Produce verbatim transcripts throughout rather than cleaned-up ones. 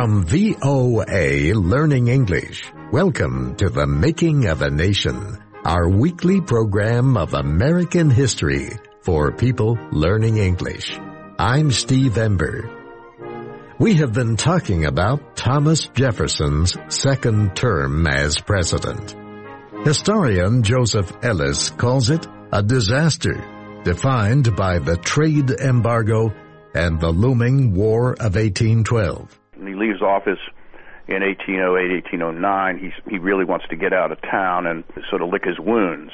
From V O A Learning English, welcome to The Making of a Nation, our weekly program of American history for people learning English. I'm Steve Ember. We have been talking about Thomas Jefferson's second term as president. Historian Joseph Ellis calls it a disaster, defined by the trade embargo and the looming War of eighteen twelve. He leaves office in eighteen oh eight, eighteen oh nine. He's, he really wants to get out of town and sort of lick his wounds.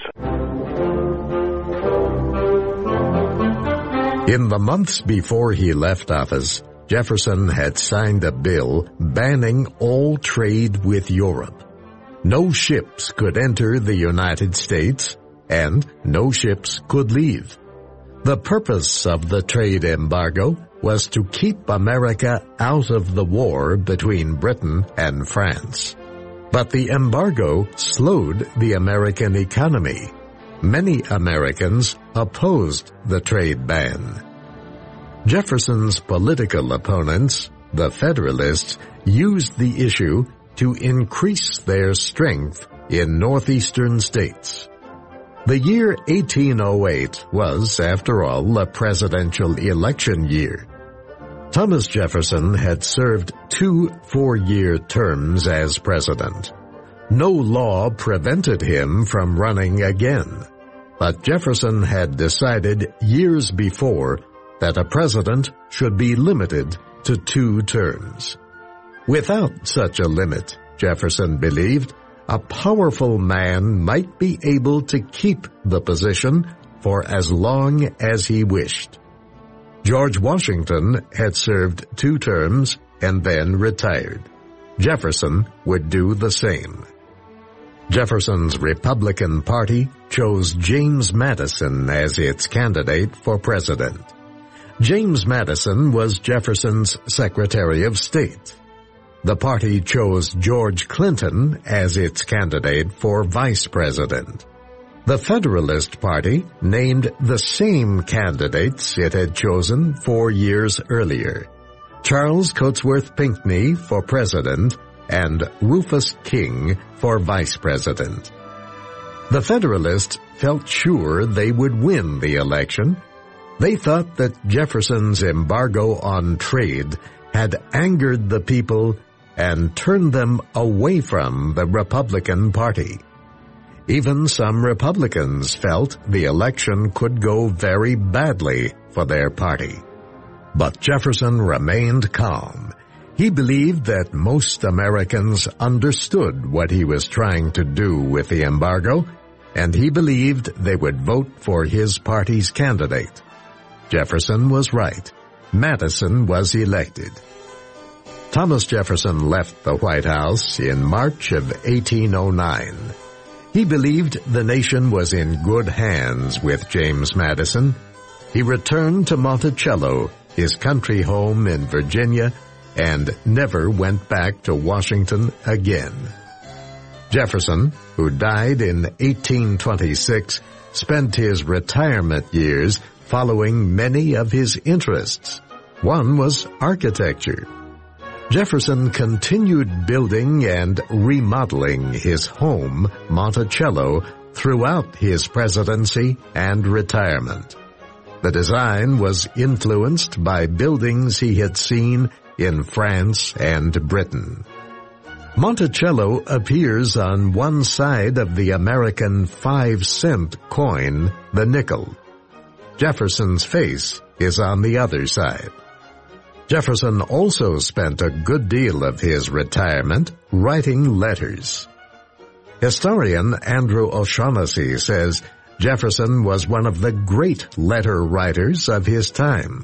In the months before he left office, Jefferson had signed a bill banning all trade with Europe. No ships could enter the United States, and no ships could leave. The purpose of the trade embargo was to keep America out of the war between Britain and France. But the embargo slowed the American economy. Many Americans opposed the trade ban. Jefferson's political opponents, the Federalists, used the issue to increase their strength in northeastern states. The year eighteen oh eight was, after all, a presidential election year. Thomas Jefferson had served two four-year terms as president. No law prevented him from running again, but Jefferson had decided years before that a president should be limited to two terms. Without such a limit, Jefferson believed, a powerful man might be able to keep the position for as long as he wished. George Washington had served two terms and then retired. Jefferson would do the same. Jefferson's Republican Party chose James Madison as its candidate for president. James Madison was Jefferson's Secretary of State. The party chose George Clinton as its candidate for vice president. The Federalist Party named the same candidates it had chosen four years earlier: Charles Cotesworth Pinckney for president and Rufus King for vice president. The Federalists felt sure they would win the election. They thought that Jefferson's embargo on trade had angered the people and turned them away from the Republican Party. Even some Republicans felt the election could go very badly for their party. But Jefferson remained calm. He believed that most Americans understood what he was trying to do with the embargo, and he believed they would vote for his party's candidate. Jefferson was right. Madison was elected. Thomas Jefferson left the White House in March of eighteen oh nine. He believed the nation was in good hands with James Madison. He returned to Monticello, his country home in Virginia, and never went back to Washington again. Jefferson, who died in eighteen twenty-six, spent his retirement years following many of his interests. One was architecture. Jefferson continued building and remodeling his home, Monticello, throughout his presidency and retirement. The design was influenced by buildings he had seen in France and Britain. Monticello appears on one side of the American five-cent coin, the nickel. Jefferson's face is on the other side. Jefferson also spent a good deal of his retirement writing letters. Historian Andrew O'Shaughnessy says Jefferson was one of the great letter writers of his time.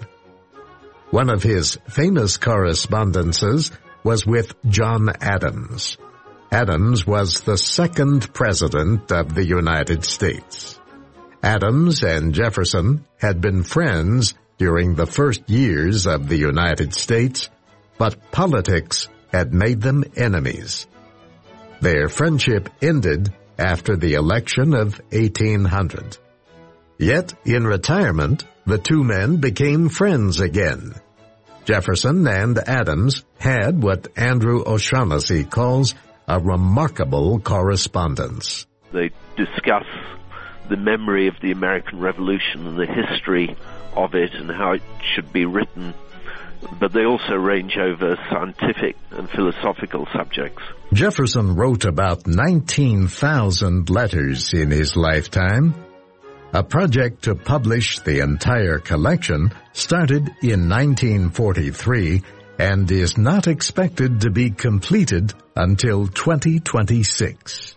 One of his famous correspondences was with John Adams. Adams was the second president of the United States. Adams and Jefferson had been friends during the first years of the United States, but politics had made them enemies. Their friendship ended after the election of eighteen hundred. Yet, in retirement, the two men became friends again. Jefferson and Adams had what Andrew O'Shaughnessy calls a remarkable correspondence. They discuss the memory of the American Revolution and the history of it and how it should be written, but they also range over scientific and philosophical subjects. Jefferson wrote about nineteen thousand letters in his lifetime. A project to publish the entire collection started in nineteen forty-three and is not expected to be completed until twenty twenty-six.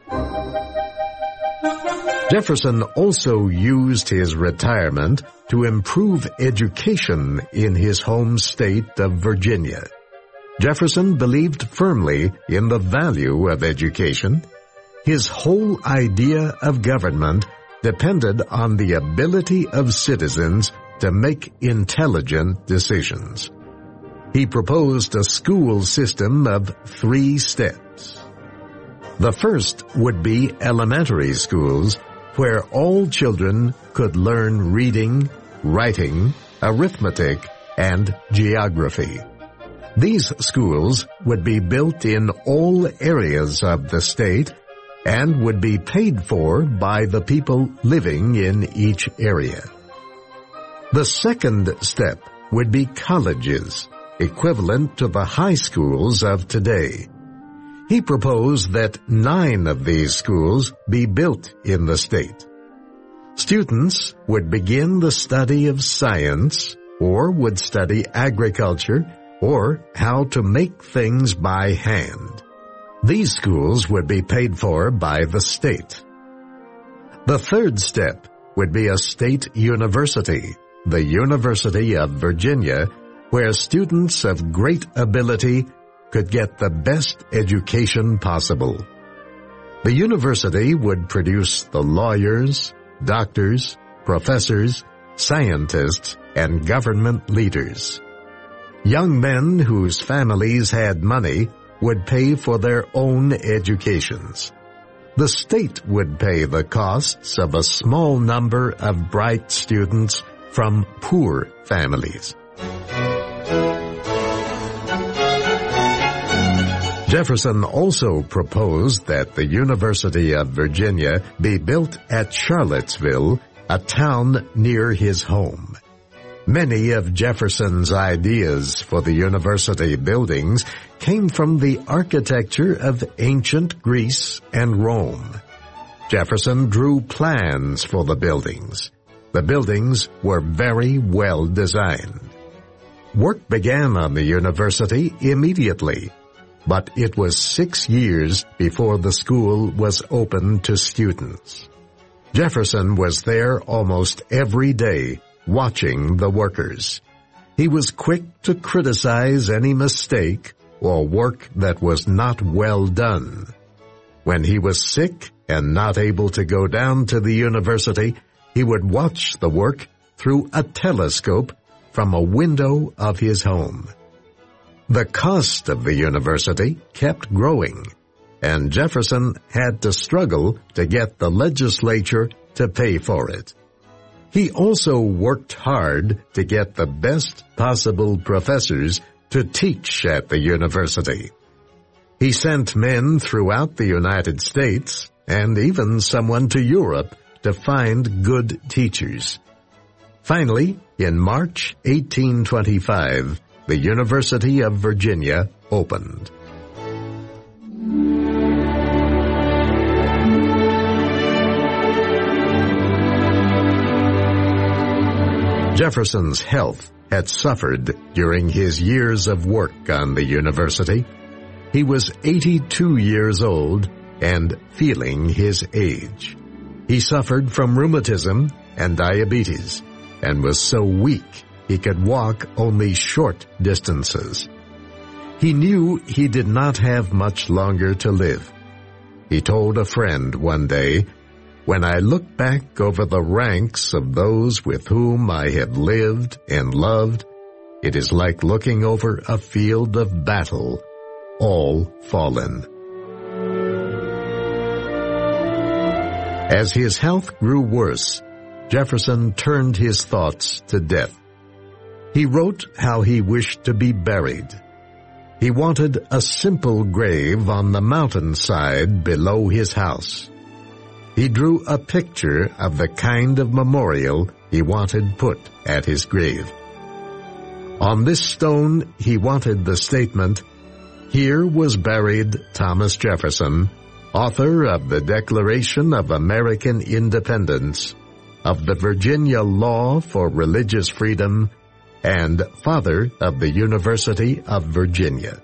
Jefferson also used his retirement to improve education in his home state of Virginia. Jefferson believed firmly in the value of education. His whole idea of government depended on the ability of citizens to make intelligent decisions. He proposed a school system of three steps. The first would be elementary schools, where all children could learn reading, writing, arithmetic, and geography. These schools would be built in all areas of the state and would be paid for by the people living in each area. The second step would be colleges, equivalent to the high schools of today. He proposed that nine of these schools be built in the state. Students would begin the study of science, or would study agriculture, or how to make things by hand. These schools would be paid for by the state. The third step would be a state university, the University of Virginia, where students of great ability could get the best education possible. The university would produce the lawyers, doctors, professors, scientists, and government leaders. Young men whose families had money would pay for their own educations. The state would pay the costs of a small number of bright students from poor families. Jefferson also proposed that the University of Virginia be built at Charlottesville, a town near his home. Many of Jefferson's ideas for the university buildings came from the architecture of ancient Greece and Rome. Jefferson drew plans for the buildings. The buildings were very well designed. Work began on the university immediately, but it was six years before the school was open to students. Jefferson was there almost every day, watching the workers. He was quick to criticize any mistake or work that was not well done. When he was sick and not able to go down to the university, he would watch the work through a telescope from a window of his home. The cost of the university kept growing, and Jefferson had to struggle to get the legislature to pay for it. He also worked hard to get the best possible professors to teach at the university. He sent men throughout the United States and even someone to Europe to find good teachers. Finally, in March eighteen twenty-five, the University of Virginia opened. Jefferson's health had suffered during his years of work on the university. He was eighty-two years old and feeling his age. He suffered from rheumatism and diabetes and was so weak he could walk only short distances. He knew he did not have much longer to live. He told a friend one day, "When I look back over the ranks of those with whom I have lived and loved, it is like looking over a field of battle, all fallen." As his health grew worse, Jefferson turned his thoughts to death. He wrote how he wished to be buried. He wanted a simple grave on the mountainside below his house. He drew a picture of the kind of memorial he wanted put at his grave. On this stone he wanted the statement, "Here was buried Thomas Jefferson, author of the Declaration of American Independence, of the Virginia Law for Religious Freedom, and father of the University of Virginia."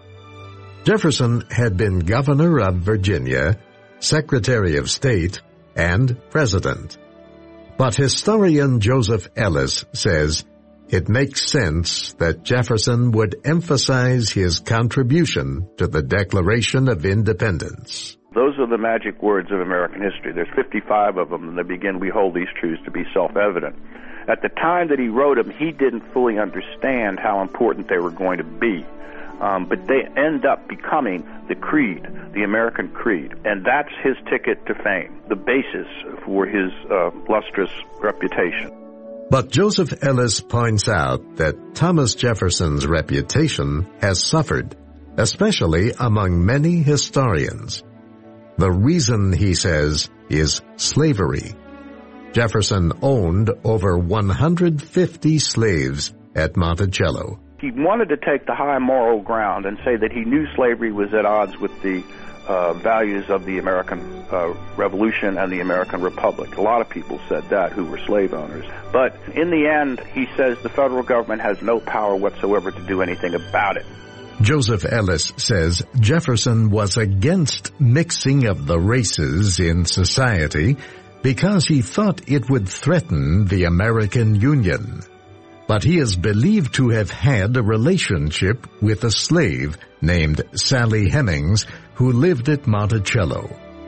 Jefferson had been governor of Virginia, Secretary of State, and President. But historian Joseph Ellis says it makes sense that Jefferson would emphasize his contribution to the Declaration of Independence. Those are the magic words of American history. There's fifty-five of them, and they begin, "We hold these truths to be self-evident." At the time that he wrote them, he didn't fully understand how important they were going to be. Um, but they end up becoming the creed, the American creed. And that's his ticket to fame, the basis for his uh, lustrous reputation. But Joseph Ellis points out that Thomas Jefferson's reputation has suffered, especially among many historians. The reason, he says, is slavery. Jefferson owned over one hundred fifty slaves at Monticello. He wanted to take the high moral ground and say that he knew slavery was at odds with the uh, values of the American uh, Revolution and the American Republic. A lot of people said that who were slave owners. But in the end, he says the federal government has no power whatsoever to do anything about it. Joseph Ellis says Jefferson was against mixing of the races in society because he thought it would threaten the American Union. But he is believed to have had a relationship with a slave named Sally Hemings who lived at Monticello.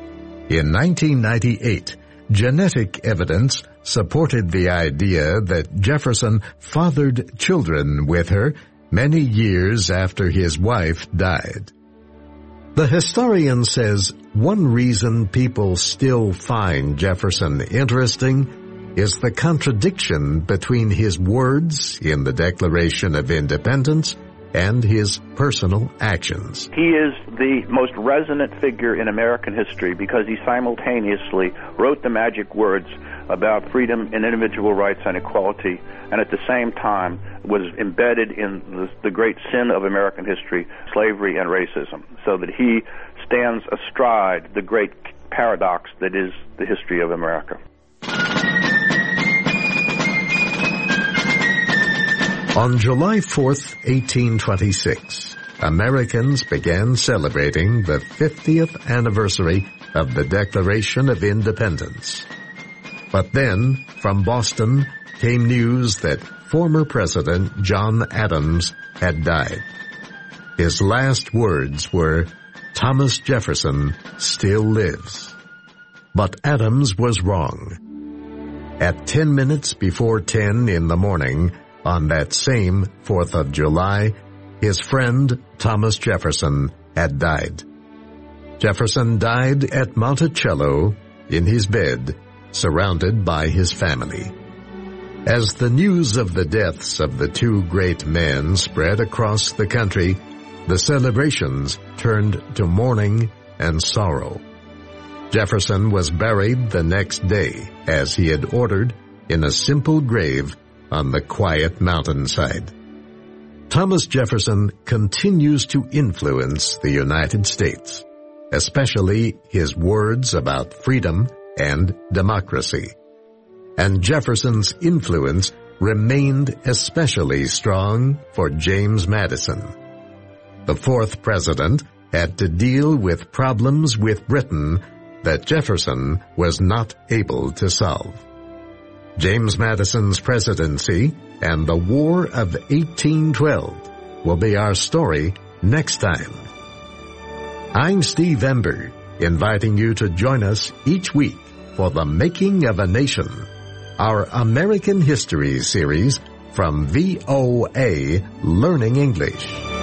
In nineteen ninety-eight, genetic evidence supported the idea that Jefferson fathered children with her many years after his wife died. The historian says one reason people still find Jefferson interesting is the contradiction between his words in the Declaration of Independence and his personal actions. He is the most resonant figure in American history because he simultaneously wrote the magic words about freedom and individual rights and equality, and at the same time was embedded in the, the great sin of American history, slavery and racism, so that he stands astride the great paradox that is the history of America. On July fourth, eighteen twenty-six, Americans began celebrating the fiftieth anniversary of the Declaration of Independence. But then, from Boston, came news that former President John Adams had died. His last words were, "Thomas Jefferson still lives." But Adams was wrong. At ten minutes before ten in the morning, on that same fourth of July, his friend Thomas Jefferson had died. Jefferson died at Monticello in his bed, surrounded by his family. As the news of the deaths of the two great men spread across the country, the celebrations turned to mourning and sorrow. Jefferson was buried the next day, as he had ordered, in a simple grave on the quiet mountainside. Thomas Jefferson continues to influence the United States, especially his words about freedom and democracy. And Jefferson's influence remained especially strong for James Madison. The fourth president had to deal with problems with Britain that Jefferson was not able to solve. James Madison's presidency and the War of eighteen twelve will be our story next time. I'm Steve Ember, inviting you to join us each week for The Making of a Nation, our American History series from V O A Learning English.